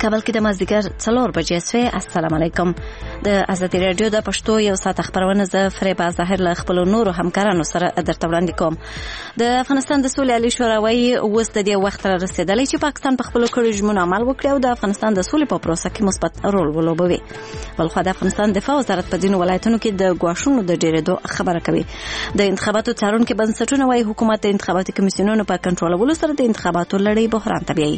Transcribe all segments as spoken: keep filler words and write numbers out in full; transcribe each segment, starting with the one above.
کابل کې د مازدیګر څلور بجې سوې. السلام علیکم. د ازادي رادیو د پښتو یو ساعت خبرونه ز فریبا ظاهر له خپل نورو همکارانو سره درته وړاندې کوم. د افغانستان د سولې عالی شورا وايي اوس د دې وخت را رسیدلی چې پاکستان په خپل کړو ژمنو عمل وکړي او د افغانستان د سولې په پروسه کې مثبت رول ولوبوي. بلخو د افغانستان دفاع وزارت په ځینو ولایتونو کې د ګواښونو د ډېرېدو خبره کوي. د انتخاباتو څارونکو بنسټونه وايي حکومت د انتخاباتي کمیسیونونو په کنټرولولو سره د انتخاباتو لړۍ بحران ته بیایي.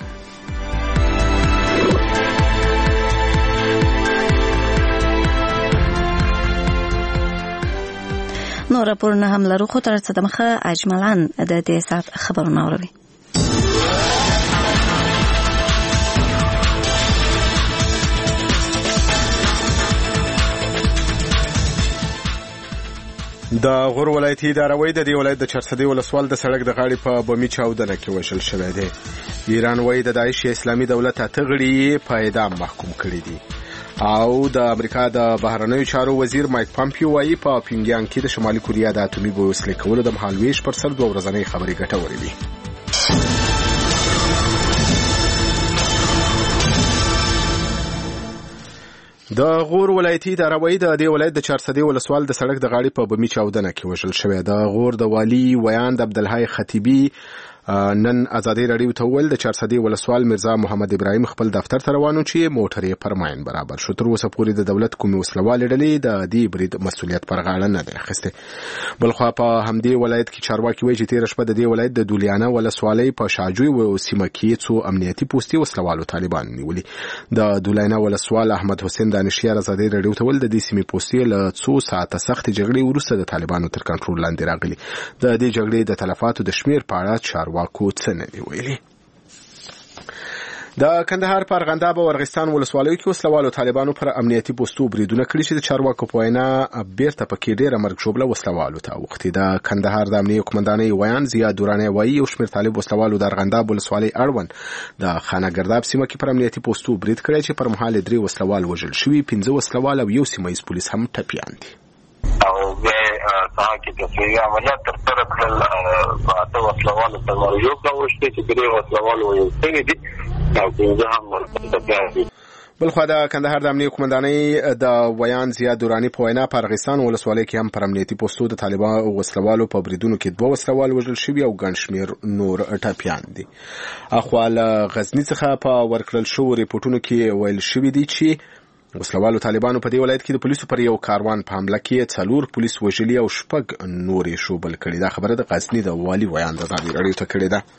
نو راپورونه هم لرو، خو تر څه دمخه اجملان د دې ساعت خبرونه اوري. د غور ولایتي اداره وایي د دې ولایت د چرسدي ولسوال د سړک د غاړې په بمي چاودنه کې وژل شوی دی. ایران وایي د داعش اسلامي دولت اته غړي په اعدام محکوم کړي دي. او د امریکا د بهرنیو چارو وزیر مایک پامپیو وایي په پیونګیانګ کې د شمالي کوریا د اتومي بم وسلې کولو د مهالویش پر سر دوه ورځنۍ خبرې ګټورې دي. د غور ولایتي اداره وایي د دې ولایت د چارسدي ولسوال د سړک د غاړې په بمي چاودنه کې وژل شوی. د غور د والی ویاند عبدالحی خطیبی نن ازادي رادیو ته ویل د چارسدي ولسوال مرزا محمد ابراهیم خپل دفتر ته روانو چې موټر یې پرماین برابر شو. تر اوسه پورې د دولت کومې وسلوالې ډلې د دې برید مسؤلیت پر غاړه نه دی اخیستی. بلخوا په همدې ولایت کې چارواکي وایي چې تېره شپه د دې ولایت د دولیانه ولسوالۍ په شاجوی و سیمه کې څو امنیتي پوستې وسلوالو طالبان نیولي. د دولیانه ولسوال احمد حسین دانشیار ازادي رادیو ته ویل د دې سیمې پوستې له څو ساعته سختې جګړې وروسته د طالبانو تر کنټرول لاندې راغلي. د دې جګړې د تلفاتو د شمیر په اړه چارواکو څه نه دی ویلي. د کندهار په ارغنداب او ارغستان ولسوالیو کې وسلوالو طالبانو پر امنیتي پوستو بریدونه کړي چې د چارواکو په وینا بیرته پکې ډېره مرګ ژوبله وسلوالو ته اوښتې. د کندهار د امنیه قومندانۍ ویان زیاد دورانی وایي یو شمېر طالب وسلوالو د ارغنداب ولسوالۍ اړوند د خانه ګرداب سیمه کې پر امنیتي پوستو برید کړی چې پر مهال درې وسلوال وژل شوي، پنځه وسلوال او یو سیمه ییز پولیس هم ټپیان دي. او بیا ساحه کې د سوي عملیات ترسره کړل. اته وسلوالو ته یو کاوشته چې درې وسلوالو یو څنګه دي او پنځه هم ورته دي. بلخوا د کندهار د امنیه قومندانۍ د ویان زیاد دورانی په وینا په ارغستان ولسوالۍ کې هم پر امنیتي پوستو د طالبانو وسلوالو په بریدونو کې دوه وسلوال وژل شوي او ګڼ شمېر نور ټپیان دي. اخوا له غزني څخه په ورکړل شوو ریپورټونو کې ویل شوي دي چې وسلوالو طالبانو په دې ولایت کې د پولیسو پر یو کاروان په حمله کې څلور پولیس وژلي او شپږ نورې شوبل کړي. دا خبره د غزني د والي ویان د ازادي رادیو ته کړې ده.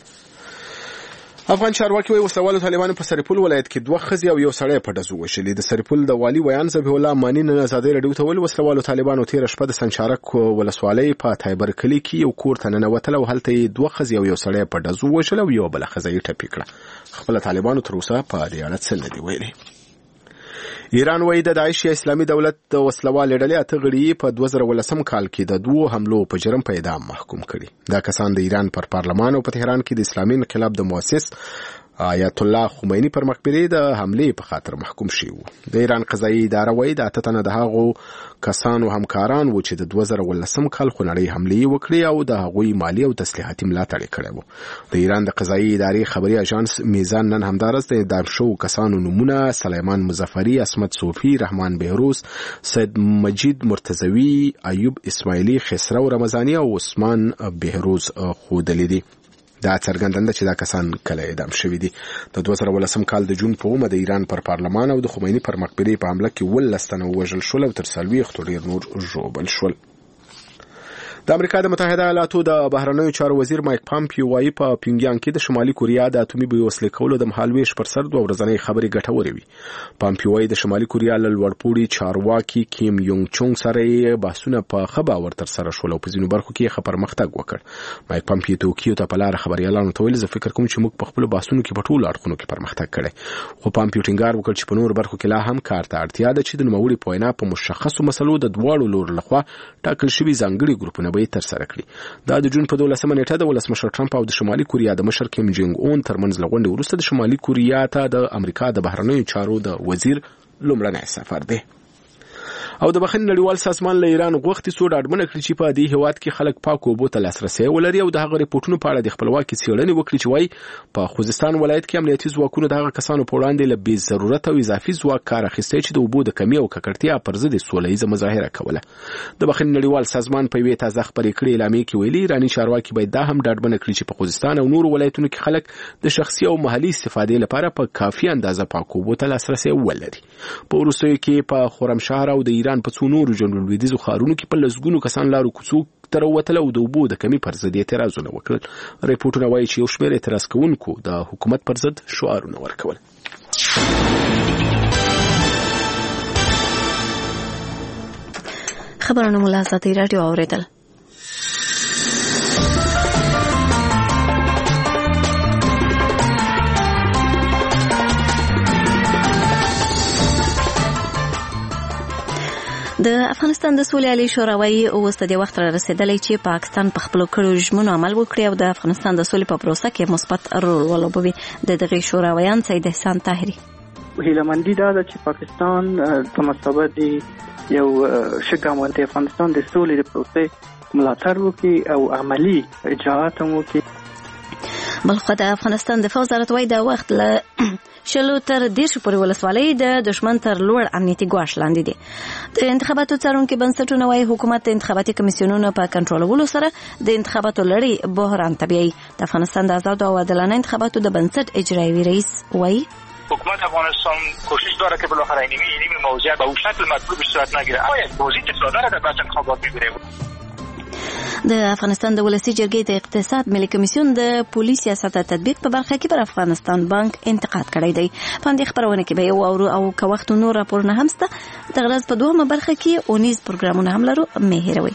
افغان چارواکي وایي وسلوالو طالبانو په سرپل ولایت کې دوه ښځې او یو سړی په ډزو وژلي. د سرپل د والي ویان ذبیح الله مانی نن ازادي رادیو ته ویل وسلوالو طالبانو تېره شپه د سنچارک ولسوالۍ په تایبر کلي کې یو کور ته ننوتل او هلته یې دوه ښځې او یو سړی په ډزو وژل او یوه بله ښځه یې ټپي کړه. خپله طالبانو تر اوسه په دې اړه څه نه دي ویلي. ایران وایي د داعش اسلامي دولت د وسلوالې ډلې اته غړي په دوه زره ولسم کال کې د دوو حملو په جرم په اعدام محکوم کړي. دا کسان د ایران پر پارلمان او په تهران کې د اسلامي انقلاب د مؤسس آیت الله خمینی پر مقبرې د حملې په خاطر محکوم شي وو. د ایران قضایي اداره وایي د اته تنه د هغو کسانو همکاران وو چې د دوه زره ولسم کال خونړۍ حملې وکړې او د هغوی مالی او تسلیحاتي ملاتړ یې کړی وو. د ایران د قضایي ادارې خبري اژانس میزان نن همدارس د اعدام شوو کسانو نومونه سلیمان مظفری، عصمت صوفي، رحمان بهروز، سید مجید مرتضوی، ایوب اسماعیلی، خسرو رمضانی او عثمان بهروز ښودلي دي. دا څرګندنده چې دا کسان کله اعدام شوي دي. د دوه زره ولسم کال د جون په اومه د ایران پر پارلمان او د خمیني پر مقبرې په حمله کې ولس تنه ووژل شول او تر څلوېښتو ډېر نور ژوبل شول. د امریکا د متحده ایالاتو د بهرنیو چارو وزیر مایک پامپیو وایي په پیونګیانګ کې د شمالي کوریا د اتومي بم وسلې کولو د مهالویش پر سر دوه ورځنۍ خبرې ګټورې وي. پامپیو وایي د شمالي کوریا له لوړپوړي چارواکي کیم یونګ چونګ سره یې بحثونه په ښه باور ترسره شول او په ځینو برخو کې یې ښه پرمختګ وکړ. مایک پامپیو توکیو ته په لاره خبریالانو ته ویل زه فکر کوم چې موږ په خپلو بحثونو کې په ټولو اړخونو کې پرمختګ کړی. خو پامپیو ټینګار وکړ چې په نورو برخو کې لا هم کار ته اړتیا ده چې د نوموړي په وینا په مشخصو مسلو د دواړو لورو لخوا ټاکل شوي ځانګړي ګروپونه به یې ترسره کړي. دا د جون په دولسمه نیټه د ولسمشر ټرمپ او د شمالي کوریا د مشر کیم جونګ اون ترمنځ له غونډې وروسته د شمالي کوریا ته د امریکا د بهرنیو چارو د وزیر لومړنی سفر دی. او د بخښنې نړیوال سازمان له ایران غوښتي څو ډاډمنه کړي چې په دې هیواد کې خلک پاک اوبو ته لاسرسي ولري او د هغه ریپورتونو په اړه د خپلواکي څېړنې وکړي چې وايي په خوزستان ولایت کې امنیتي ځواکونو د هغه کسانو په وړاندې له بې ضرورت او اضافي ځواک کار اخیستی چې د اوبو د کمي او ککړتیا پر ضد سوله ییزه مظاهره کوله. د بخښنې نړیوال سازمان په یوې تازه خبرې کړې اعلامیه کې ویلي ایراني چارواکي باید دا هم ډاډمنه کړي چې په خوزستان او نورو ولایتونو کې خلک د شخصي او محلي استفادې لپاره په کافي اندازه پاک اوبو ته لاسرسي ولري. په وروستیو کې په خرمشهر او د ایران په څو نورو جنوب لویدیځو ښارونو کې په لسګونو کسان لارو کوڅو ته راووتل او د اوبو د کمي پر ضد اعتراضونه وکړل. ریپورټونه وایي چې یو شمېر اعتراض کوونکو د حکومت پر ضد شعارونه ورکول. خبرونه مو له ازادي راډیو اوریدل. د افغانستان د سولې عالی شورا وايي اوس د وخت را رسیدلی چې پاکستان په خپل کړو ژمنو عمل وکړي او د افغانستان د سولې په پروسه کې مثبت رول ولوبوي. د دغه شورا ویان سید احسان طاهری هیلمندي دا چې پاکستان په مسابقه دی یو شګام د افغانستان د سولې د پروسې ملاتړ وکړي او عملی اجراءات هم وکړي. بلخو د افغانستان د وزارت وايي دا وخت له شلو تر دیش پورې ولسوالۍ د دشمن تر لوړ امنیتي ګواښ لاندې دي. د انتخاباتو څارونکو بنسټونه وايي حکومت د انتخاباتي کمیسیونونو په کنټرولولو سره د انتخاباتو لړۍ بحران تبعي. د افغانستان د آزاد او عادلانه انتخاباتو د بنسټ اجرایي رئیس وايي حکومت افغانستان کوشش داره که بالاخره اینمی اینمی موضوع به اون شکل مطلوب صورت نگیره. آیا توضیح تکرار در بحث انتخابات میگیره. د افغانستان د ولسی جرګې د اقتصاد ملي کمیسیون د پولي سیاست تطبیق په برخه کې پر افغانستان بانک انتقاد کړی دی. په دې خبرونه کې به یو او او که وخت نور راپورونه هم سته. د غرض په دومره برخه کې اونیز پروګرامونه هم لرو مه هیروي.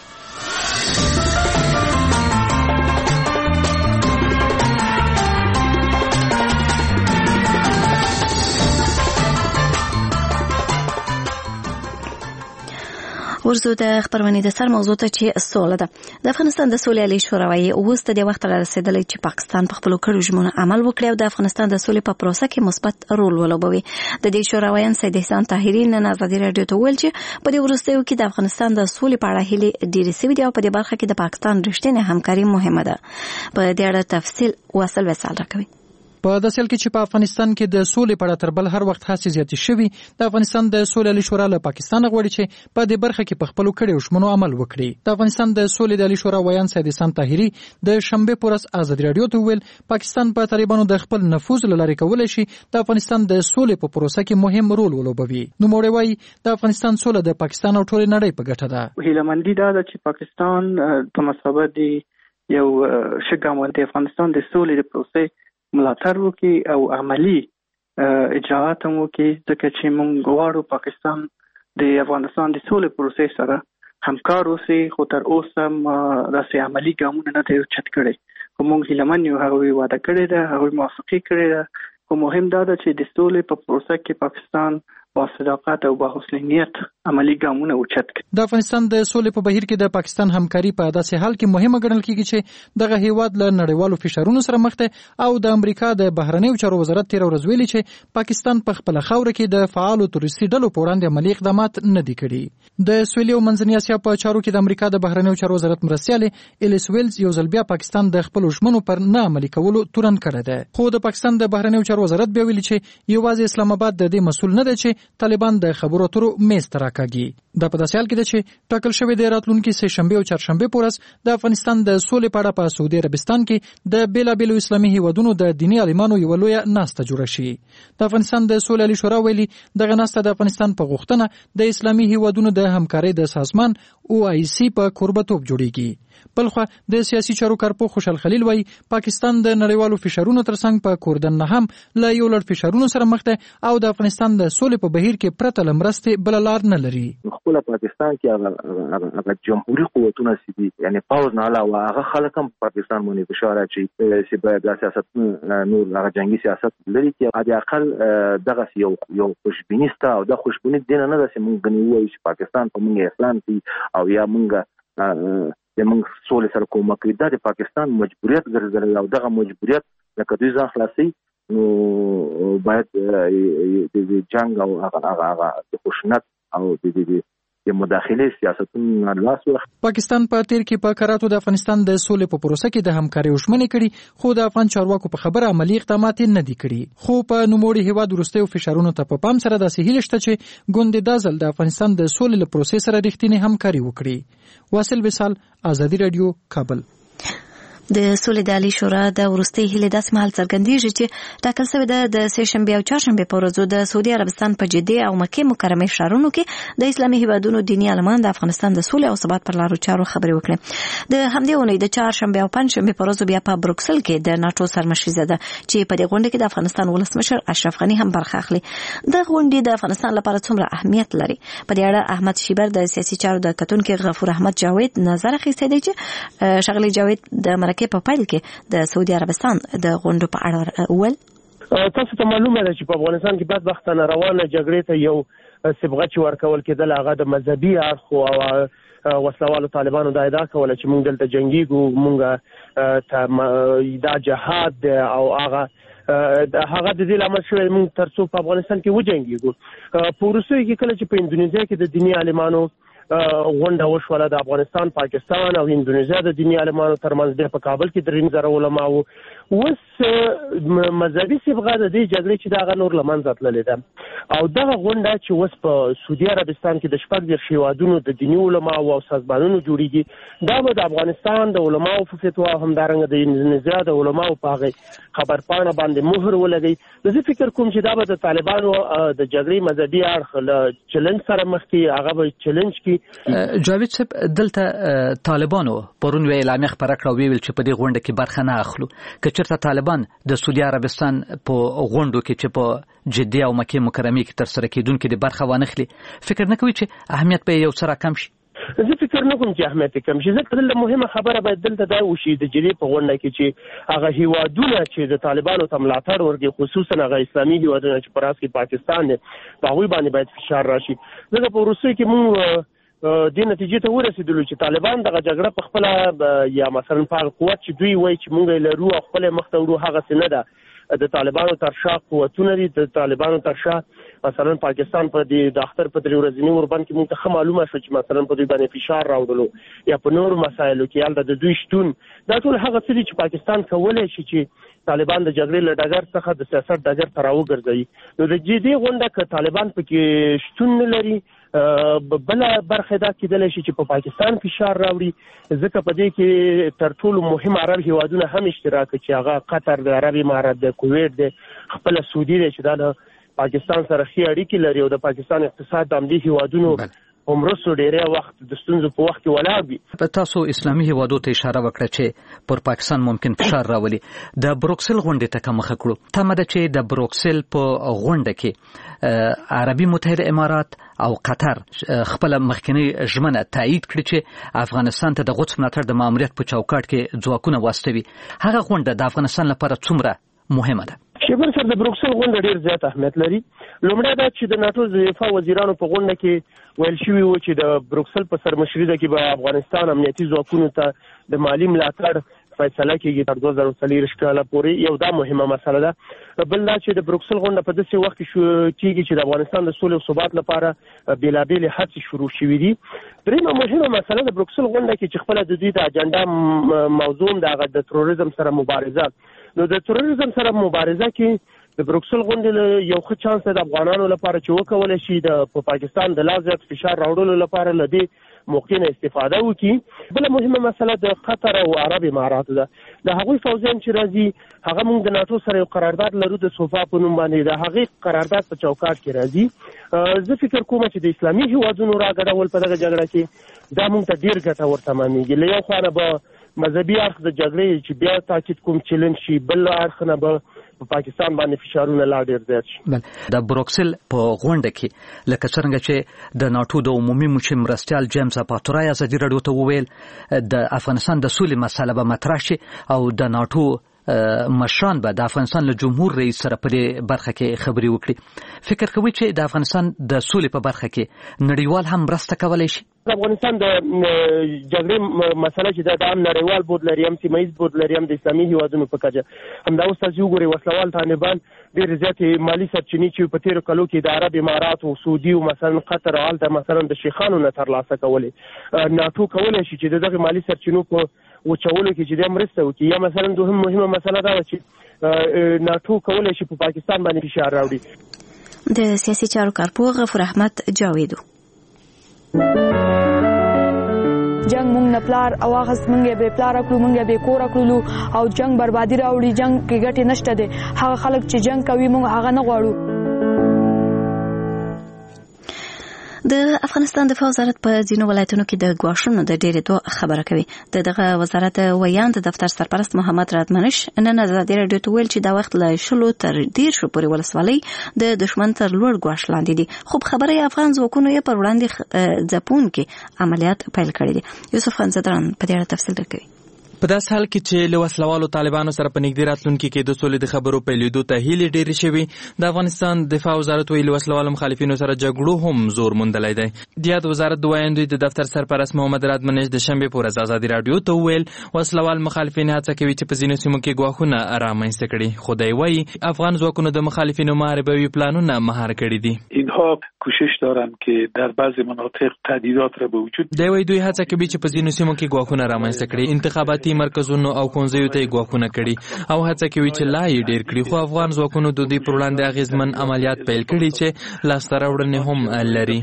ورزو د خبرونه د سر موضوع ته چې سوله ده. د افغانستان د سولې عالی شورا وايي اوس د وخت را رسیدلی چې پاکستان په خپل کړو ژمنو عمل وکړي او د افغانستان د سولې په پروسه کې مثبت رول ولوبوي. د دې شورا ویان سید احسان طاهری نن ازادي راډیو ته ویل چې په دې وروستیو کې د افغانستان د سولې په اړه هیله ډېرې سوي دي او په دې برخه کې د پاکستان رښتینې همکاري مهمه ده. په دې اړه تفصیل واصل وسال راکوي. په داسې حال کې چې په افغانستان کې د سولې په اړه تر بل هر وخت هڅې زیاتې شوي، د افغانستان د سولې عالی شورا له پاکستان غواړي چې په دې برخه کې په خپلو کړیو ژمنو عمل وکړي. د افغانستان د سولې عالی شورا ویان سید احسان طاهری د شنبه په ورځ ازادي راډیو ته ویل پاکستان په طالبانو د خپل نفوذ لارې کولای شي د افغانستان د سولې په پروسه کې مهم رول ولوبوي. نو موږ وایي د افغانستان سوله د پاکستان او ټول نړۍ په ګټه ده. هیلمندي دا چې پاکستان په مسابقه دی یو شګام د افغانستان د سولې د پروسې ملاتړ وکړي او عملی اجراءات هم وکړي ځکه چې موږ غواړو پاکستان د افغانستان د سولې پروسې سره همکار اوسي، خو تر اوسه داسې عملی ګامونه نه دي اوچت کړي. خو موږ هیلمن یو، هغوی وعده کړې ده، هغوی موافقه کړې ده. خو مهم دا ده چې د سولې په پروسه کې پاکستان با صداقت او با حسنیت عملی ګامونه اوچت کړي. د افغانستان د سولې په بهیر کې د پاکستان همکاري په داسې حال کې مهمه ګڼل کیږي چې دغه هیواد له نړیوالو فشارونو سره مخ دی او د امریکا د بهرنیو چارو وزارت تیر ورځ ویلي چې پاکستان په خپل خاوره کې د فعالو تروریستي ډلو په وړاندې عملي اقدامات نه دي کړي. د سویلي او منځنۍ اسیا په چارو کې د امریکا د بهرنیو چارو وزارت مرستیالې الیس ویلز یو ځل بیا پاکستان د خپل ژمنو پر نه عملي کولو تورن کړی دی. خو د پاکستان د بهرنیو چارو وزارت بیا ویلي چې یوازې اسلام آباد د دې مسؤل نه دی چې طالبان د خبرو اترو میز ته راکاږي. دا په داسې حال کې ده چې ټاکل شوی دی راتلونکي سه شنبه او چهارشنبه په ورځ د افغانستان د سولې په اړه په سعودي عربستان کې د بیلابیلو اسلامي هیوادونو د دیني عالمانو یوه لویه ناسته جوړه شي. د افغانستان د سولې عالی شورا ویلي دغه ناسته د افغانستان په غوښتنه د اسلامي هیوادونو د همکارۍ د سازمان او آی سی په کوربتوب جوړیږي. بلخوا د سیاسي چارو کارپو خوشحال خلیل وایي پاکستان د نړیوالو فشارونو ترڅنګ په کوردن نه هم له یو لړ فشارونو سره مخ دی او د افغانستان د سولې په بهیر کې پرته له مرستې بله لار نه لري. خپل پاکستان کې هغه جمهوریت قوتونه سي یعنی پاوز نه علاوه هغه خلک هم پاکستان باندې فشار اچي چې باید د سیاست نور هغه جنگي سیاست لري چې علي اقل دغه یو یو خوشبینیسته او د خوشبینی دین نه ده چې موږ غنیو چې پاکستان په موږ اسلام دي او یا موږ د موږ سولې سره کومه کوي. دا د پاکستان مجبوریت ګرځي او دغه مجبوریت لکه دوی ځان خلاصي نو باید د جنگ او هغه هغه د خشونت او د د مداخله سیاستونو لاس واخلي. پاکستان په تیر کې په کراتو د افغانستان د سولې په پروسه کې د همکارۍ وشمنې کړي، خو د افغان چارواکو په خبره عملی اقدامات نه دي کړي. خو په نوموړي هیواد وروستیو فشارونو ته په پام سره داسې هیله شته چې ګوند د ځل د افغانستان د سولې له پروسې سره رښتینې همکاري وکړي. واصل وصال، آزادي رادیو، کابل. د سولې د عالی شورا د وروستۍ هیلې داسې مهال څرګندېږي چې ټاکل شوې ده د سه شنبې او چهارشنبې په ورځو د سعودي عربستان په جدې او مکې مکرمې ښارونو کې د اسلامي هیوادونو دیني عالمان د افغانستان د سولې او ثبات پر لارو چارو خبرې وکړي. د همدې اونۍ د چهارشنبې او پنجشنبې په ورځو بیا په بروکسل کې د ناتو سرمشري ده چې په دې غونډه کې د افغانستان ولسمشر اشرف غني هم برخه اخلي. د غونډې د افغانستان لپاره څومره اهمیت لري، په دې اړه احمد شیبر د سیاسي چارو د کتونکو غفور احمد جاوید نظر اخیستی دی چې شغلي جاوید د مرکې په پیل کې د سعودي عربستان د غونډو په اړه ول. تاسو ته معلومه ده چې په افغانستان کې بدبختانه روانه جګړې ته یو صبغه چې ورکول کېدل هغه د مذهبي اړخ او وسلوالو طالبانو دا ادعا کوله چې موږ دلته جنګیږو، موږ دا جهاد او هغه هغه د دې لامل شوی موږ تر څو په افغانستان کې وجنګیږو. په وروستیو کې کله چې په اندونیزیا کې د دیني عالمانو غونډه وشوله د افغانستان، پاکستان او اندونیزیا د دیني عالمانو ترمنځ د په کابل کې درې زره علما وو. اوس مذهبي صبغه د دې جګړې چې دغه نور له منځه تللې ده او دغه غونډه چې اوس په سعودي عربستان کې د شپږ دېرش هېوادونو د دیني علماو او سازمانونو جوړېږي، دا به د افغانستان د علماو په فتوا همدارنګه د اندونیزیا د علماو په هغې خبرپاڼه باندې مهر ولګوي. زه فکر کوم چې دا به د طالبانو د جګړې مذهبي اړخ له چلنج سره مخ کړي، هغه به چلنج کړي. جاوید صاحب، دلته طالبانو پرون وی اعلامیه خپره کړه او ویل چې په دې غونډه کې برخه نه اخلو. که چېرته طالبان د سعودي عربستان په غونډو کې چې په جدې او مکې مکرمې کې ترسره کېدونکې د برخه وانخلي، فکر نه کوي چې اهمیت به یو څه راکم شي؟ زه فکر نه کوم چې اهمیت کم شي، ځکه دلته مهمه خبره باید دلته دا وشي د جدې په غونډه کې چې هغه هیوادونه چې د طالبانو ته ملاتړ ورکوي، خصوصا هغه اسلامي هیوادونه چې په راس کې پاکستان دی، په هغوی باندې باید فشار راشي. ځکه په وروستیو کې موږ دې نتیجې ته ورسېدلو چې طالبان دغه جګړه په خپله یا مثلا په هغه قوت چې دوی وایي چې موږ یې لرو او خپله مخ ته وړو هغسې نه ده. د طالبانو تر شا قوتونه دي، د طالبانو تر شا مثلا پاکستان په دې د اختر په درې ورځني اوربند کې موږ ته ښه معلومه شوه چې مثلا په دوی باندې فشار راوړلو یا په نورو مسایلو کې هلته د دوی شتون، دا ټول هغه څه دي چې پاکستان کولی شي چې طالبان د جګړې له ډګر څخه د سیاست ډګر ته راوګرځوي. نو د دې غونډه که طالبان پکې شتون نه لري، بله برخه دا کېدلی شي چې په پاکستان فشار راوړي، ځکه په دې کې تر ټولو مهم عرب هیوادونه هم اشتراک کوي چې هغه قطر د عرب امارات د کویت د خپله سعودي دی چې دا د پاکستان سره ښې اړیکې لري او د پاکستان اقتصاد د همدې هیوادونو عمرسو ډیره وخت د ستونزو په وخت کې ولاړ وي. په تاسو اسلامي هیوادو ته اشاره وکړه چې پر پاکستان ممکن فشار راولي. د بروکسل غونډې ته که مخه کړو، تمه ده چې د بروکسل په غونډه کې عربي متحده امارات او قطر خپل مخکنی ژمنه تایید کړي چې افغانستان ته د غوڅ ملاتړ د ماموریت په چوکاټ کې ځواکونه واستوي. هغه غونډه د افغانستان لپاره څومره مهمه ده؟ شیبر سره د بروکسل غونډه ډیر زیات اهمیت لري. لومړی دا چې د ناتو د دفاع وزیرانو په غونډه کې ویل شوي وو چې د بروکسل په سرمشري ده کې به افغانستان امنیتي ځواکونو ته د مالي ملاتړ فیصله کېږي تر دوه زره څلوېښت کاله پورې. یو دا مهمه مسله ده. بل دا چې د بروکسل غونډه په داسې وخت کې کېږي چې د افغانستان د سولې او ثبات لپاره بېلابېلې هڅې شروع شوي دي. درېیمه مهمه مسله د بروکسل غونډه کې چې خپله د دوی د اجنډا موضوع د هغه د تروریزم سره مبارزه. نو د تروریزم سره مبارزه کې د بروکسل غونډې یو ښه چانس د افغانانو لپاره چې وکولی شي د په پاکستان د لا زیات فشار راوړلو لپاره له دې موقع نه استفاده وکړي. بله مهمه مسله د قطر او عرب اماراتو ده. د هغوی پوځیان چې راځي هغه موږ د ناتو سره یو قرارداد لرو د صوفا په نوم باندې، د هغې قرارداد په چوکاټ کې راځي. زه فکر کوم چې د اسلامي هیوادونو راګډول په دغه جګړه کې دا موږ ته ډېر ګټور تمامېږي. له یو خوا نه به مذهبي اړخ د جګړې چې بیا تاکید کوم چلنج شي، بل اړخ نه به په پاکستان باندې فشارونه لا ډېر زیات شي. د بروکسل په غونډه کې لکه څرنګه چې د ناټو د عمومي مشر مرستیال جیمز اپاتورای ازادي راډیو ته وویل د افغانستان د سولې مسله به مطرح شي او د ناټو مشران به د افغانستان له جمهور رئیس سره په دې برخه کې خبرې وکړي. فکر کوي چې د افغانستان د سولې په برخه کې نړیوال هم مرسته کولی شي؟ افغانستان د جګړې مسله چې د عام نړیوال بود لري، هم سیمه ییز بود لري، هم د اسلامي هیوادونو په کچه همدا اوس تاسو وګورئ وسلوال طالبان ډېر زیاتې مالي سرچینې چې په تېرو کلو کې د عرب امارات او سعودي او مثلا قطر او هلته مثلا د شیخانو نه ترلاسه کولې. ناټو کولی شي چې دغه مالي سرچینو په وچولو کې چې د مرسته وکړي، یا مثلا دوهم مهمه مسله دا ده چې ناټو کولی شي په پاکستان باندې فشار راوړي. د سیاسي چارو کارپوه غفور احمد جاویدو جنگ مونږ نه پلار او هغه مونږ به پلار کړو، مونږ به کور کړو او جنگ بربادي راوړي. جنگ کې ګټه نشته ده. هغه خلک چې جنگ کوي مونږ هغه نه غواړو. د افغانستان دفاع وزارت په ځینو ولایتونو کې د ګواښونو د ډېرېدو خبره کوي. د دغه وزارت ویان د دفتر سرپرست محمد رادمنش نن ازادي راډیو ته ویل چې دا وخت له شلو تر دیرشو پورې ولسوالۍ د دښمن تر لوړ ګواښ لاندې دي. خو خبره یې افغان ځواکونو یې پر وړاندې ځپونکي عملیات پیل کړي دي. یوسف خان زدران په دې اړه تفصیل درکوي. په داس حال کې چې له وسلوالو طالبانو سره په نږدې راتلونکي کې د سولې د خبرو پیلېدو ته هیلې ډېرې شوي، د افغانستان دفاع وزارت ویلي وسلوالو مخالفینو سره جګړو هم زور موندلی دی. د یاد وزارت د ویاندوی د دفتر سرپرست محمد رادمنش د شنبې په ورځ ازادي راډیو ته وویل وسلوال مخالفین هڅه کوي چې په ځینو سیمو کې ګواښونه رامنځته کړي، خو دی وایي افغان ځواکونو د مخالفینو محاربوي پلانونه مهار کړي دي. اینها کوشش دارن که در بعضی مناطق تهدیدات را به وجود دی وایي دوی هڅه کوي چې په ځینو سیمو کې ګواښونه رامنځته کړي، انتخاباتي مرکزونو او ښوونځیو ته یې ګواښونه کړي او هڅه کوي چې لا یې ډېر کړي، خو افغان ځواکونو د دوی پر وړاندې اغېزمن عملیات پیل کړي چې لاسته راوړنې هم لري.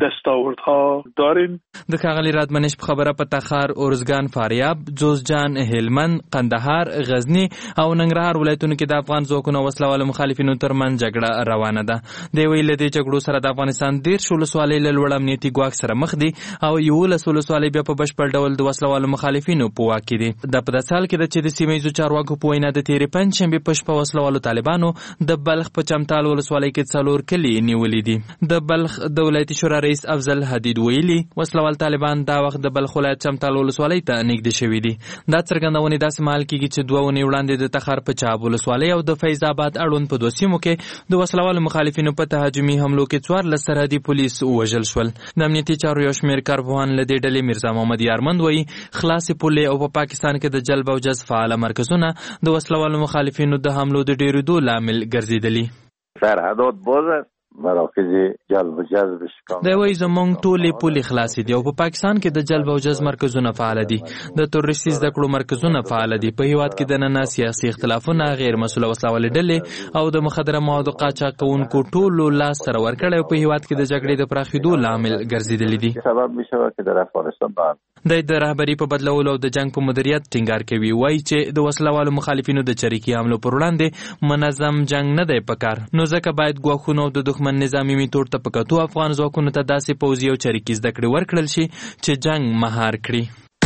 د ښاغلي رادمنش په خبره په تخار، ارزګان، فاریاب، جوزجان، هلمند، قندهار، غزني او ننګرهار ولایتونو کې د افغان ځواکونو وسلوالو مخالفینو ترمنځ جګړه روانه ده. دی ویل له دې جګړو سره د افغانستان دېرش ولسوالۍ له لوړ امنیتي ګواښ سره مخ دي او یولس ولسوالۍ بیا په بشپړ ډول د وسلوالو مخالفینو په واک کې دي. دا په داسې حال کې ده چې د سیمه ییزو چارواکو په وینا د تېرې پنجشنبې په شپه وسلوالو طالبانو د بلخ په چمتال ولسوالۍ کې څلور کلي نیولي دي. د بلخ د ولایتي شورا رئیس افضل حدید ویلي وسلوال طالبان دا وخت د بلخ ولایت چمتال ولسوالۍ ته نږدې شوي دي. دا څرګندونې داسې مهال کېږي چې دوه اونۍ وړاندې د تخار په چاب ولسوالۍ او د فیض آباد اړوند په دوه سیمو کې د وسلوالو مخالفینو په تهاجمي حملو کې څوارلس سرحدي پولیس ووژل شول. د امنیتي چارو یو شمېر کارپوهان له دې ډلې میرزا محمد یارمند وایي خلاصې پولې او په پاکستان کې د جلب او جذب فعاله مرکزونه د وسلوالو مخالفینو د حملو د ډېرېدو لامل ګرځېدلي. سرحدات باز است، مراکز جلب و جذب شکام. دی وایي زموږ ټولې پولې خلاصې دي او په پاکستان کې د جلب او جذب مرکزونه فعال دي، د تروریستي زده کړو مرکزونه فعال دي. په هیواد کې د ننه سیاسي اختلافونه، غیر مسؤله وسلوالې ډلې او د مخدره موادو قاچاق کوونکو ټولو لاس سره ورکړی او په هیواد کې د جګړې د پراخېدو لامل ګرځېدلي دي. سبب می‌شود که در افغانستان بعد دی د رهبري په بدلولو او د جنگ په مدیریت ټینګار کوي. وایي چې د وسلوالو مخالفینو د چریکي حملو پر وړاندې منظم جنگ نه دی پکار، نو ځکه باید ګواښونو او د دښمن نظامي میتود ته په کتو افغان ځواکونو ته داسې پوځي او چریکي زده کړې ورکړل شي چې جنگ مهار کړي.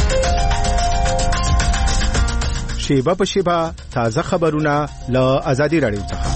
شیبه په شیبه تازه خبرونه له ازادي راډیو څخه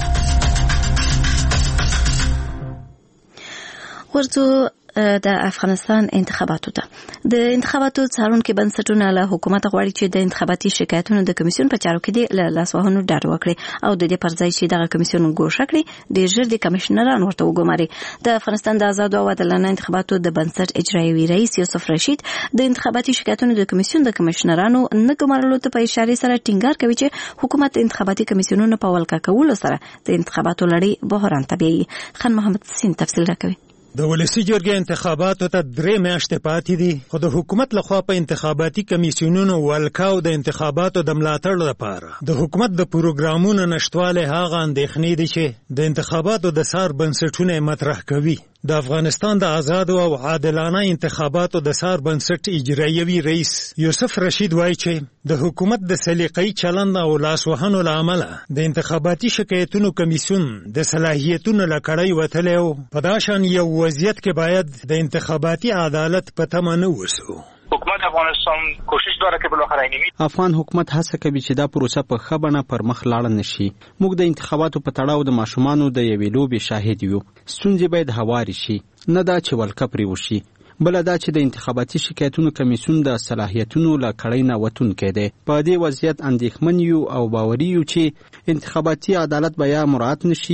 ورته د افغانستان انتخاباتو ته د انتخاباتو څارونکو بنسټونه له حکومت غواړي چې د انتخاباتي شکایتونو د کمیسیون په چارو کې د لاسوهنو ډاډ وکړي او د دې پر ځای چې دغه کمیسیون ګوښه کړي ډېر ژر د کمشنران ورته وګماري. د افغانستان د آزادو او عادلانه انتخاباتو د بنسټ اجرایوي رئیس یوسف رشید د انتخاباتي شکایتونو د کمیسیون د کمشنرانو نه ګمارلو ته په اشاره سره ټینګار کوي چې حکومت انتخاباتي کمیسیونونو په ولکه کولو سره د انتخاباتو لړۍ بحران تبعي. خان محمد سین تفصیل راکوي. د ولسی جرګې انتخاباتو ته درې میاشتې پاتې دي، خو د حکومت لخوا په انتخاباتي کمیسیونونو ولکاو د انتخاباتو د ملاتړ لپاره د حکومت د پروګرامونو نشټواله هغه اندېښنې دي چې د انتخاباتو د سار بنسټونه مطرح کوي. د افغانستان د آزادو او عادلانه انتخاباتو د سار بنسټ اجرایوي رئیس یوسف رشید وایي چې د حکومت د سلیقې چلند او لاسوهنو له امله د انتخاباتي شکایتونو کمیسیون د صلاحیتونو له کړۍ وتلی او په دا شان یو وضعیت کې باید د انتخاباتي عدالت په تمه نه اوسو. حکومت افغانستان کوشش داره که بالاخره نیمی افغان حکومت هڅه کوي چې دا پروسه په ښه بڼه پر مخ لاړه نشي. موږ د انتخاباتو په تړاو د ماشومانو د یوې لوبې شاهد یو. ستونزې باید هوارې شي، نه دا چې ولکه پرې وشي. بل دا چې د انتخاباتي شکایتونو کمیسیون د صلاحیتونو له کړۍ نه وتونکی دی. په دې وضعیت اندېښمن یو او باوري یو چې انتخاباتي عدالت به یا مراعات نشي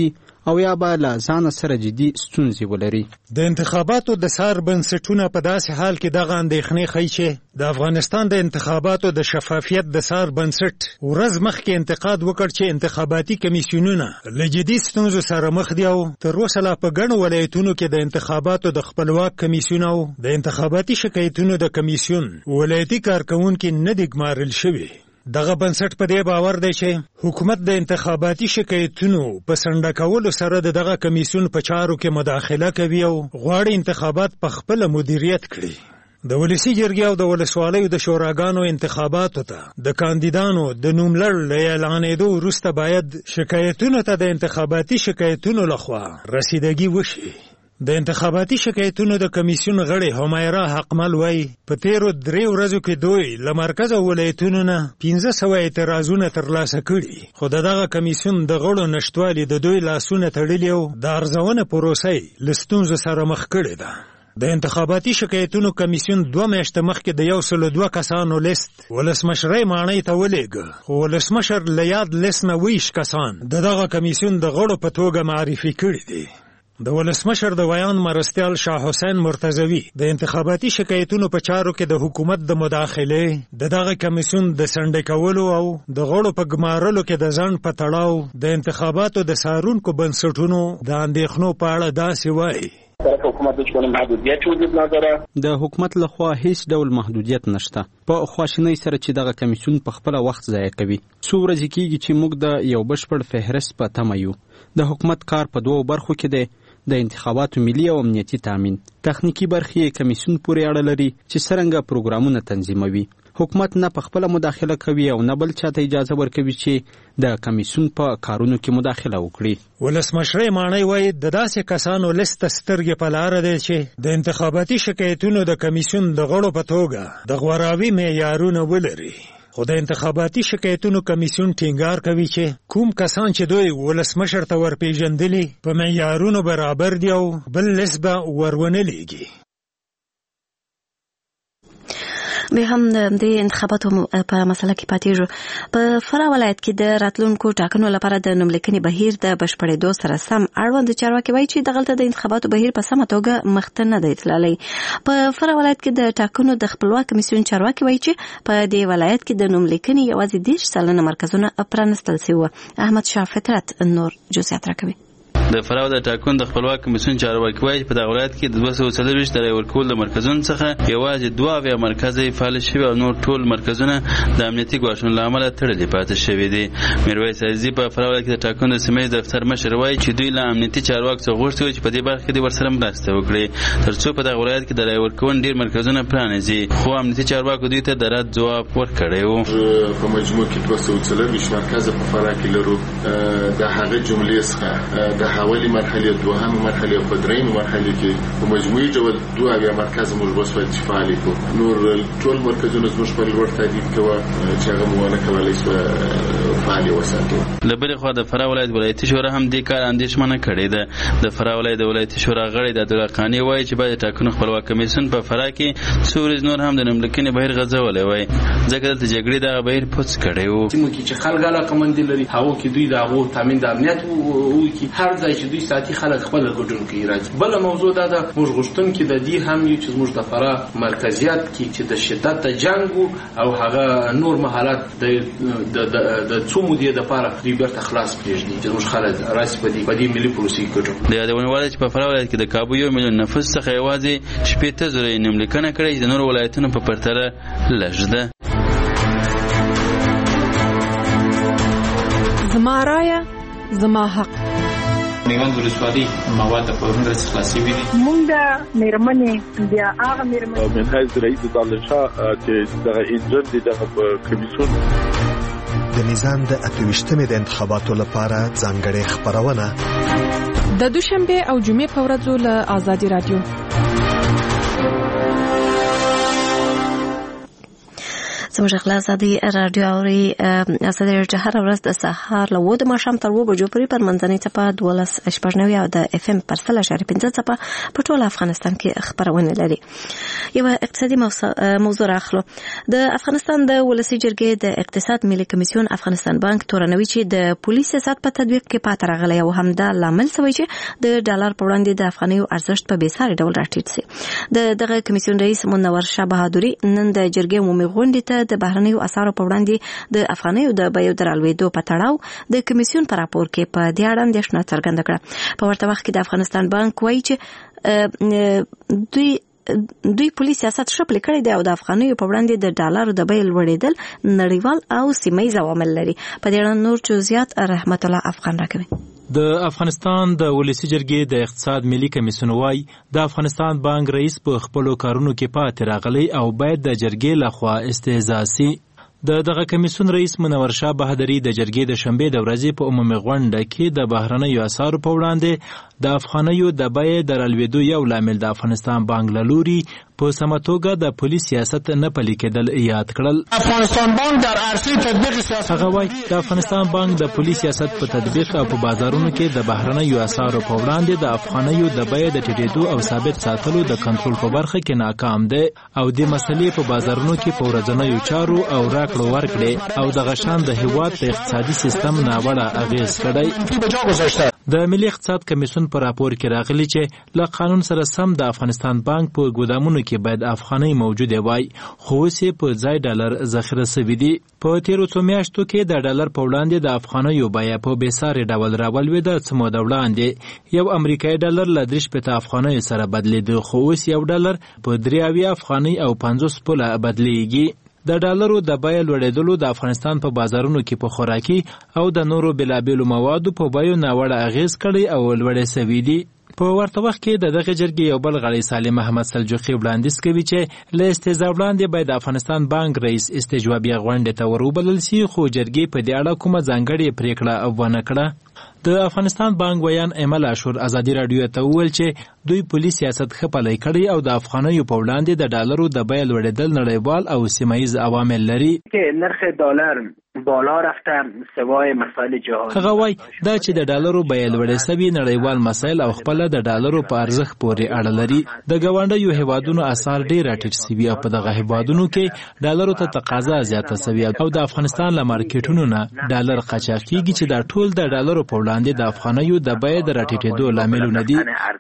او یا به له ځان سره جدي ستونزې ولري. د انتخاباتو د سار بنسټونه په داسې حال کې دغه اندېښنې ښیي چې د افغانستان د انتخاباتو د شفافیت د سار بنسټ ورځ مخکې انتقاد وکړ چې انتخاباتي کمیسیونونه له جدي ستونزو سره مخ دي او تر اوسه لا په ګڼو ولایتونو کې د انتخاباتو د خپلواک کمیسیون او د انتخاباتي شکایتونو د کمیسیون ولایتي کارکونکي نه دي ګمارل شوي. دغه بنسټ په دې باور دی چې حکومت د انتخاباتي شکایتونو په سنډه کولو سره د دغه کمیسیون په چارو کې مداخله کوي او غواړي انتخابات په خپله مدیریت کړي. د ولسي جرګې او د ولسوالیو د شوراګانو انتخاباتو ته د کاندیدانو د نوملړ له اعلانېدو وروسته باید شکایتونو ته د انتخاباتي شکایتونو لخوا رسیدګي وشي. د انتخاباتي شکایتونو د کمیسیون غړي همیرا حقمل وایي په تیرو درې ورځو کې دوی له مرکز او ولایتونو نه پنځه سوه اعتراضونه ترلاسه کړي، خو د دغه کمیسیون د غړو نشتوالي د دوی لاسونه تړلي او د ارزونه پروسه یې له ستونزو سره مخ کړې ده. د انتخاباتي شکایتونو کمیسیون دوه میاشتې مخکې د یو سلو دوه کسانو لیست ولسمشرۍ ماڼۍ ته ولېږه، خو ولسمشر له یاد لیست نه ویش کسان د دغه کمیسیون د غړو په توګه معرفي کړي دي. د ولسمشر د ویان مرستیال شاه حسین مرتضوی د انتخاباتي شکایتونو په چارو کې د حکومت د مداخلې د دغه کمیسیون د سنډې کولو او د غړو په ګمارلو کې د ځنډ په تړاو د انتخاباتو د څارونکو بنسټونو د اندېښنو په اړه داسې وایي. د حکومت لخوا هیڅ ډول محدودیت نشته په خواشینۍ سره چې دغه کمیسیون په خپل وخت ضایع کوي. څو ورځې کېږي چې موږ د یو بشپړ فهرست په تمه یو. د حکومت کار په دوو برخو کې دی، د انتخاباتو ملي او امنیتي تامین. تخنیکی برخې کمیسیون پورې اړه لري چې څرنګه پروګرامونه تنظیموي. حکومت نه په خپله مداخله کوي او نه بل چاته اجازه ورکوي چې د کمیسیون په کارونو کې مداخله وکړي. ولسمشرۍ ماڼۍ وایي د داسې کسانو لیست سترګې په لاره دی چې د انتخاباتي شکایتونو د کمیسیون د غړو په توګه د غوراوي معیارونه ولري. خو د انتخاباتي شکایتونو کمیسیون ټینګار کوي چې کوم کسان چې دوی ولسمشر ته ورپېژندلي په معیارونو برابر دي او بل لیست به ورونه لیږي. به هم د انتخاباتو په مسله کې پاتې شو. په فراه ولایت کې د راتلونکو ټاکنو لپاره د نوملیکنې بهیر د بشپړېدو سره سم اړوند چارواکي وایي چې دغلته د انتخاباتو بهیر په سمه توګه مخته نه دی تللی. په فراه ولایت کې د ټاکنو د خپلواک کمیسیون چارواکي وایي چې په دې ولایت کې د نوملیکنې یوازې دېرش سلنه مرکزونه پرانستل شوي. احمد شاه فطرت نور جزئیات راکوي. د فراه د ټاکنو د خپلواک کمیسیون چارواکي وایي په دغه ولایت کې د دوه سوه څلرویشت د رایې ورکولو د مرکزونو څخه یوازې دوه اویا مرکز یې فعال شوي او نور ټول مرکزونه د امنیتي ګواښونو له امله تړلي پاتې شوي دي. میرویس عزیزي په فراه ولایت کې د ټاکنو د سیمه ییز دفتر مشر وایي چې دوی له امنیتي چارواکو څخه غوښتي وو چې په دې برخه کې دوی ورسره مرسته وکړي تر څو په دغه ولایت کې د رایې ورکونې ډېر مرکزونه پرانیزي، خو امنیتي چارواکو دوی ته د رد ځواب ورکړی و. په مجموع کې دوه سوه څلرویشت مرکزه په فراه کې لرو. د هغه جملې څخه د حوالي مرحلې دوهم مرحله او درېیم مرحله کې په مجموعي ډول دوه اویا مرکز موږ وسوي چې فعال کړو. نور ټول مرکزونه زموږ په لور تهدید کوي چې هغه مو نه کولای شي فعال وساتو. له بلې خوا د فراه ولایت ولایتي شورا هم دې کار اندېښمنه کړې ده. د فراه ولایت د ولایتي شورا غړی د عبدالله قانع وایي چې باید ټاکنو خپلواک کمیسیون په فراه کې څو ورځې نور هم د نوملیکنې بهیر غځولی وای، ځکه دلته جګړې دغه بهیر پوڅ کړی و. سیمو کې چې خلک علاقمند لري هغو کې دوی د هغو تامین د امنیت وکړي، هر ځای چې دوی ساتي خلک خپل ګډون کوي راځي. بل موضوع دا ده موږ غوښتونکي د دې هم یو چې موږ د فراه مرکزیت کې چې د شدت د جنگ او هغه نور مهالات د د څو مودې د لپاره دوی بیرته خلاص پرېږدي چې موږ خلک راسي په دې په دې ملي پروسې ګډو. د یادونه وړ چې په فراه ولایت کې د کابو یو میلیون نفوس څخه یوازې شپېته زره یې نوملیکنه کړې چې د نورو ولایتونو په پرتله لږ ده. زما رایه زما حق. میوند ولسوالي مواد په ورن رس خلاصي وي. مونږ د میرمنې بیا هغه میرمنې منهاج رئیس دالشاه چې دغه انجن دي دغه کمیسیون د نظام د اتويشتمې د انتخاباتو لپاره ځانګړې خبرونه د دوشنبه او جمعې په ورځو له آزادي رادیو. زموږ خپل ازادي رادیو اوري ازادي رادیو هر ورځ د سهار له و د ماښام تر و بجو پورې پر منځنۍ څپه دولس شپږ نوي او د اف ام پر سل اشاریه پنځه څپه په ټول افغانستان کې خبرونه لري. یو اقتصادي موضوع راخلو. د افغانستان د ولسی جرګې د اقتصاد ملي کمیسیون افغانستان بانک تورنوي چې د پولیس سیاست په تطبیق کې پاتې راغلی او همدا لامل شوی چې د ډالر په وړاندې د افغانیو ارزښت په بېساري ډول راټیټ شي. د دغه کمیسیون رئیس منور شاه بهادوري نن د جرګې عمومي غونډې ته د بهرنیو اسعارو په وړاندې د افغانیو د بیو د رالوېدو په تړاو د کمیسیون په راپور کې په دې اړه اندېښنه څرګنده کړه. په ورته وخت کې د افغانستان بانک وایي چې دوی دوی پولیس سیاست ښه پلي کړی دی او د افغانیو په وړاندې د ډالرو د بیې لوړېدل نړیوال او سیمهیز عوامل لري. په دې اړه نور جزئیات رحمت الله افغان راکوي. د افغانستان د ولسی جرګې د اقتصاد ملي کمیسیون وايي د افغانستان بانک رئیس په خپلو کارونو کې پاتې راغلی او باید د جرګې لخوا استهزاء سي. د دغه کمیسیون رئیس منور شاه بهادري د جرګې د شنبې د ورځې په عمومي غونډه کې د بهرنیو اسعارو په وړاندې د افغانیو د بیې د رالوېدو یو لامل د افغانستان بانک له لوري په سمه توګه د پولیس سیاست نه پلي کېدل یاد کړل. افغانستان بانک در عرصه تطبیق سیاست هغه وایي د افغانستان بانک د پولیس سیاست په تطبیق او په بازارونو کې د بهرنیو اسعارو په وړاندې د افغانیو د بیې د ټیټېدو او ثابت ساتلو د کنټرول په برخه کې ناکام دی او د مسلې په بازارونو کې په ورځنیو چارو او راکړو ورکړې او د غشان د هیواد د اقتصادي سیستم ناوړه اغیز کړی. د ملي اقتصاد کمیسیون په راپور کې راغلی چې له قانون سره سم د افغانستان بانک په ګودامونو کې باید افغانۍ موجوده وای خو اوس یې په ځای ډالر ذخیره شوي دي. په تیرو څو میاشتو کې د ډالر په وړاندې د افغانیو بیه په بېساري ډول راولوېده څه موده وړاندې یو امریکایي ډالر له درې شپېته افغانیو سره بدلېده خو اوس یو ډالر په درې اویا افغانۍ او پنځوس پوله بدلېږي. د ډالرو د بیې لوړېدلو د افغانستان په بازارونو کې په خوراکي او د نورو بېلابېلو موادو په بیو ناوړه اغیز کړی او لوړې سوي دي. په ورته وخت کې د دغه جرګې یو بل غړی سالم محمد سلجوقي وړاندیز کوي چې له استهزاء وړاندې باید د افغانستان بانک رئیس استجوابیه غونډې ته وروبلل سي خو جرګې په دې اړه کومه ځانګړې پریکړه ونه کړه. د افغانستان بانک ویان ایمل عاشور ازادي رادیو ته وویل چې دوی پولیس سیاست ښه پلی کړی او د افغانیو په وړاندې د ډالرو د بیې لوړېدل نړیوال او سیمهیز عوامل لري. نرخ دلار بالا رفته سوای مسائل جهانی. هغه وایي دا چې د ډالرو بیې لوړې سوي نړیوال مسایل او خپل د ډالرو په ارزښت پورې اړه لري. د ګاونډیو هیوادونو اسعار ډېر راټیټ سوي او په دغه هیوادونو کې ډالرو ته تقاضا زیاته سوي او د افغانستان له مارکیټونو نه ډالر قاچاق کیږي چې دا ټول د ډالرو په وړاندې د افغانیو د بیې د راټیټېدو لاملونه دي.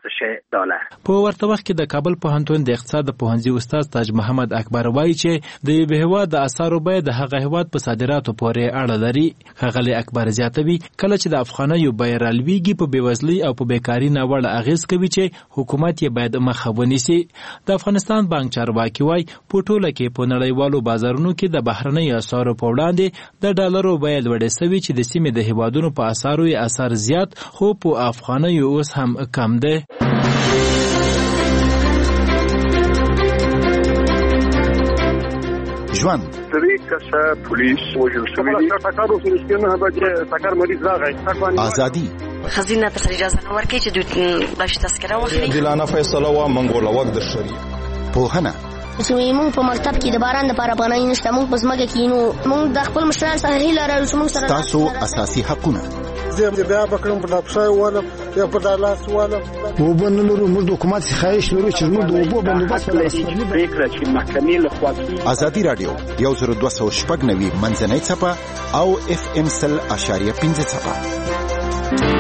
په ورته وخت کې د کابل پوهنتون د اقتصاد پوهنځي استاد تاج محمد اکبر وایي چې د یو هیواد د اسعارو بیه د هغه هیواد په صادراتو پورې اړه لري. ښاغلی اکبر زیاتوي کله چې د افغانیو بیه رالویږي په بېوزلۍ او په بیکاري ناوړه اغیز کوي چې حکومت یې باید مخه ونیسي. د افغانستان بانک چارواکي وایي په ټوله کې په نړیوالو بازارونو کې د بهرنیو اسعارو په وړاندې د ډالرو بیه لوړې سوي چې د سیمې د هیوادونو په اسعارو یې اثر زیات خو په افغانیو اوس هم کم دی. ژوند درې کسه پولیس وژل شوي دي. ټکر وشو چې نه به ټکر مریض راغی. ازادي خزینه ته اجازه نه ورکړي چې دوی باش تذکره واخلي. عادلانه فیصله وا منګول وخت د شری پوهنه موږ په مکتب کې د باران لپاره پناه نشته. موږ په ځمکه کې نو موږ د خپل مشران سره هیله لرو چې موږ سره تاسو اساسي حقونه زه بیا بکرم په دپښای ولم یا په دالاس ولم وبن لرو موږ د حکومت خواهش لرو چې موږ د اوبو بندوبست وکړو. فکر چې محکمې له خوا کې ازادي رادیو یو زر دوه سوه شپږ نوي منځنۍ څپه او اف ام سل اشاریه پنځه څپه.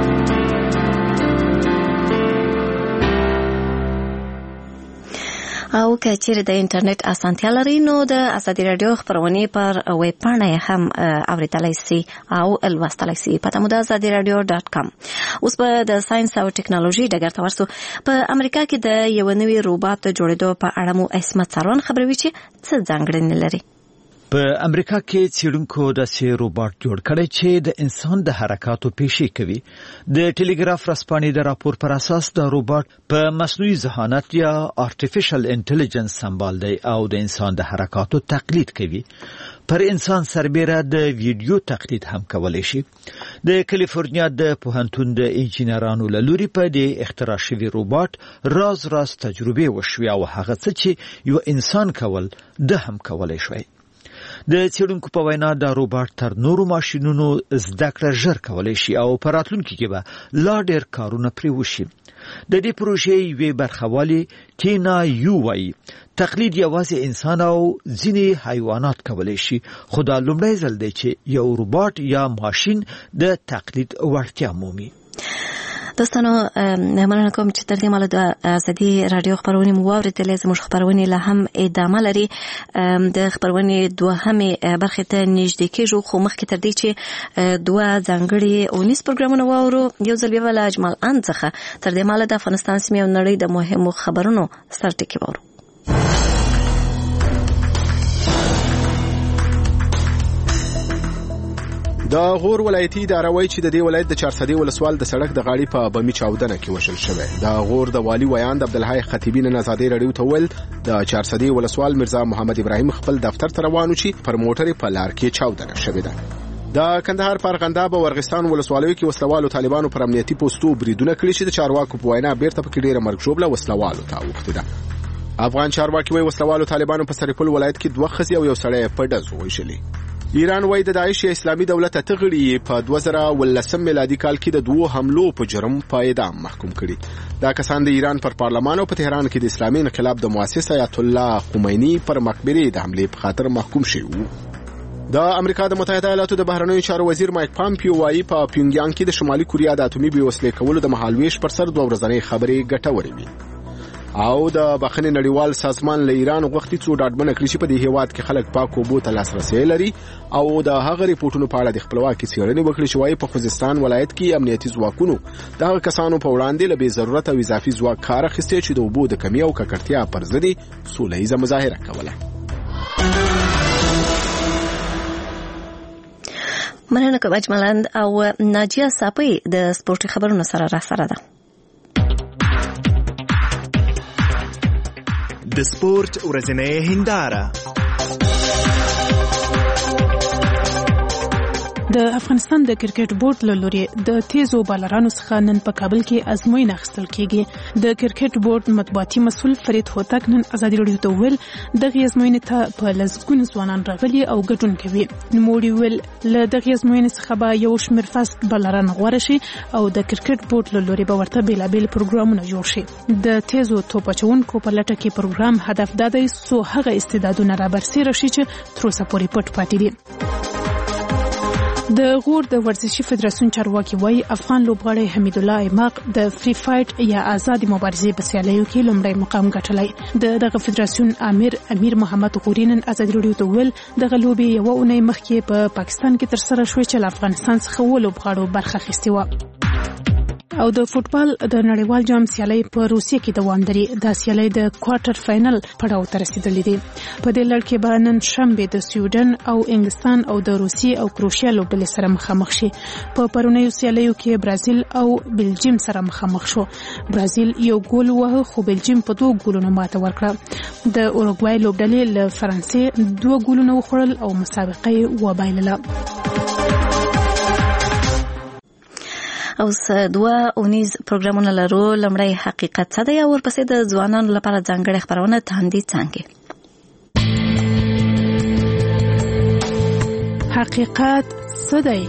او که چیرې د انټرنیټ اسانتیا لري نو د ازادي رادیو خبرونه پر ویب پاڼه هم اوریدلای شي او لوستلای شي په تمو د ازادي رادیو ډاټ کام. اوس په د ساينس او ټکنالوژي ډګر ته ورسو. په امریکا کې د یو نوي روباټ جوړېدو په اړه مو اسمت سروان خبروي چې څه ځانګړنې لري. په امریکا کې څېړونکو داسې روباټ جوړ کړی چې د انسان د حرکاتو پیشي کوي. د ټلګراف رسپانې د راپور پر اساس د روباټ په مصنوعي ذهانت یا آرټیفیشل انټيليجنس سمبال دی او د انسان د حرکاتو تقلید کوي. پر انسان سربیره د ویډیو تقلید هم کولی شي. د کالیفورنیا د پوهنتون د انجینرانو له لوري په دې اختراع شوي روباټ راز راز تجربې وشوې او هغه څه چې یو انسان کول ده هم کولی شوی. د څېړونکو په وینا دا روباټ تر نورو ماشینونو زده کړه ژر کولی شي او په راتلونکي کې به لا ډېر کارونه پرې وشي. د دې پروژې یوې برخوالې تینا یو وایي تقلید یوازې انسان او ځینې حیوانات کولی شي، خو دا لومړی ځل دی چې یو روباټ یا ماشین د تقلید وړتیا مومي. دوستانو مننه کوم چې تر دې مهاله د ازادي رادیو خبرونه مو واورېدلې. زموږ خبرونه لا هم ادامه لري. د خبرونه دوهمې برخې ته نږدې کېږو، خو مخکې تر دې چې دوه ځانګړي اونیز پروګرامونه واورو، یو ځل بیا له اجمل ان څخه تر دې مهاله د افغانستان سیمې او نړۍ د مهمو خبرونو سرټکي واورو. د غور ولایتي اداره وایي چې د دې ولایت د چارسدي ولسوال د سړک د غاړې په بمي چاودنه کې وشل شوی. د غور د والی ویاند عبدالحی خطیبی نن ازادي رادیو ته ویل د چارسدي ولسوال مرزا محمد ابراهیم خپل دفتر ته روان و چې پر موټر په لار کې چاودنه شوې ده. د کندهار په ارغنداب او ورغستان ولسوالیو کې وسلوالو طالبانو پر امنیتي پوسټو بریدونه کړي چې د چارواکو په وینا بیرته پکې ډېره مرګ ژوبله وسلوالو ته اوښتې ده. افغان چارواکي وایي وسلوالو طالبانو په سرپل ولایت کې دوه ښځې او یو سړی په ډزو وژلي. ایران وایي د داعش اسلامي دولت ته غړي په دوه زره ولسم میلادي کال کې د دوه حملو په جرم په اعدام محکوم کړي. دا کسان د ایران پر پارلمان او په تهران کې د اسلامي انقلاب د مؤسس آیت الله خمینی پر مقبره د حملې په خاطر محکوم شوی وو. د امریکا د متحده ایالاتو د بهرنیو چارو وزیر مایک پامپیو وایي په پیونګیانګ کې د شمالي کوریا د اتومي بې وسلې کولو د مهالویش پر سر دوه ورځنۍ خبرې ګټورې وي. او د بخښنې نړیوال سازمان له ایران غوښتي څو ډاډمنه کړي چې په دې هیواد کې خلک پاک اوبو ته لاسرسی لري او د هغه ریپورټونو په اړه د خپلواکۍ څېړنې وکړي چې وایي په خوزستان ولایت کې امنیتي ځواکونو د هغه کسانو په وړاندې له بې ضرورت او اضافي ځواک کار اخیستی چې د اوبو د کمي او ککړتیا پر ضد سوله ییزه مظاهره کوله. مننه کوم اجملند او ناجیه صاپی د سپورتي خبرونو سره را سره ده. د سپورت ورځنۍ هنداره. د افغانستان د کرکټ بورډ له لوري د تیزو بالرانو څخه نن په کابل کې ازموینه اخیستل کیږي. د کرکټ بورډ مطبوعاتي مسؤل فرید هوتک نن ازادي رادیو ته ویل دغه ازموینه ته په لزګون ځوانان راغلي او ګډون کوي. نوموړي ویل له دغه ازموینې څخه به یو شمېر فاست بالران غوره شي او د کرکټ بورډ له لوري به ورته بیلابیل پروګرامونه جوړ شي. د تیزو توپ اچونکو په لټه کې پروګرام هدف دا دی څو هغه استعدادونه رابرسېره شي چې تر اوسه پورې پټ پاتې دي. د غور د ورزشي فدراسیون چارواکي وایي افغان لوبغاړی حمید الله ایماق د فری فایټ یا آزادي مبارزې په سیالیو کې لومړی مقام ګټلی. د دغه فدراسیون امیر امیر محمد غوري نن ازادي رادیو ته ویل دغه لوبې یوه اونۍ مخکې په پا پاکستان کې ترسره شوې چې له افغانستان څخه اووه لوبغاړو برخه اخیستې وه. او د فوټبال د نړیوال جام سیالي په روسیې کې دوام لري. دا سیالي د کوارټر فائنل پړاو ته رسیدلې ده. په دې لړ کې به نن شنبه د سویډن او انګلستان او د روسیې او کروشیا لوبډلې سره مخامخ شي. په پرونیو سیالیو کې برازیل او بلجیم سره مخامخ شو. برازیل یو ګول وه خو بلجیم په دوه ګولونو ماته ورکړه. د اوروګوای لوبډلې له فرانسې دوه ګولونه وخوړل او مسابقه یې وبایلله. او دوه اونیز پروګرامونه لرو. لمړی حقیقت څه دی او ورپسې د ځوانانو لپاره ځانګړې خبرونه تاندي څنګه. حقیقت څه دی؟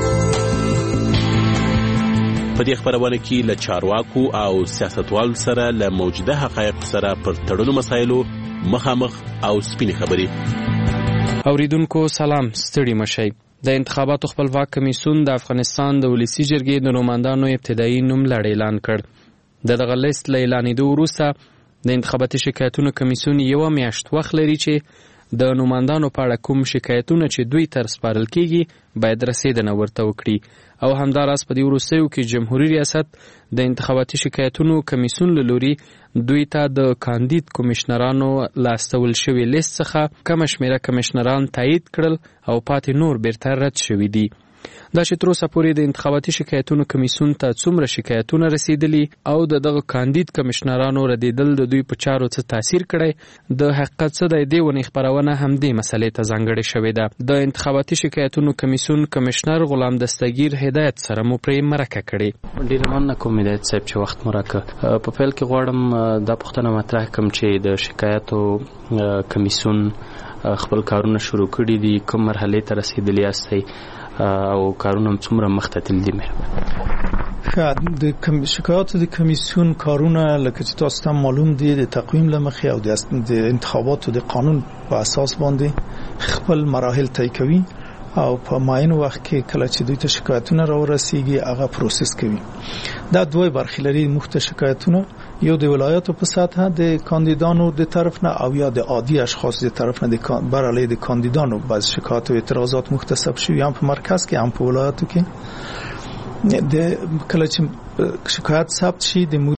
په دې خبرونه کې له چارواکو او سیاستوالو سره له موجوده حقایق سره پر تړلو مسایلو مخامخ او سپینې خبرې. اوریدونکو سلام، ستړي مشئ. د انتخاباتو خپلواک کمیسیون د افغانستان د ولسی جرګې د نوماندانو ابتدایي نوم لړ اعلان کړ. د دغه لیست له اعلانېدو وروسته د انتخاباتي شکایتونو کمیسیون یو میاشت وخت لري چې د نوماندانو په اړه کوم شکایتونه چې دوی ته سپارل کیږي باید رسیدنه ورته وکړي. او همداراز په دې وروستیو کې جمهوریت ریاست د انتخاباتي شکایتونو کمیسیون له لوري دوی ته د کاندید کمشنرانو لاستول شوی لیست څخه کم شمیره کمشنران تایید کړل او پاتې نور بیرته رد شوي دي. دا چې تر اوسه پورې د انتخاباتي شکایتونو کمیسیون ته څومره شکایتونه رسیدلي او د دغه کاندید کمشنرانو ردیدل د دوی په چارو څه تاثیر کړی، د حقیقت څه دی، دې ونې خپرونه همدې مسلې ته ځانګړې شوې ده. د انتخاباتي شکایتونو کمیسیون کمشنر غلام دستگیر هدایت سره مو پرې مرکه کړې. ډېره مننه کوم هدایت صاحب چې وخت مو راکړ. په پیل کې غواړم دا پوښتنه مطرح کړم چې د شکایتو کمیسیون خپل کارونه شروع کړي دي، کوم مرحله ته رسیدلی یاستئ او کارونه څومره مخته تللي دي؟ مهرباني. د شکایاتو د کمیسیون کارونه لکه چې تاسو ته معلوم دي د تقویم له مخې او د انتخاباتو د قانون په اساس باندې خپل مراحل طی کوي او په معین وخت کې کله چې دوی ته شکایتونه راورسیږي هغه پروسس کوي. دا دوه برخې لري، مخته شکایتونه یو د ولایتو په سطح د کاندیدانو د طرف نه او یا د عادي اشخاص د طرف نه د برالې د کاندیدانو بعض شکایت او اعتراضات مختصب شوي هم په مرکز کې هم په ولایتو کې. د کله چې شکایت ثبت شي د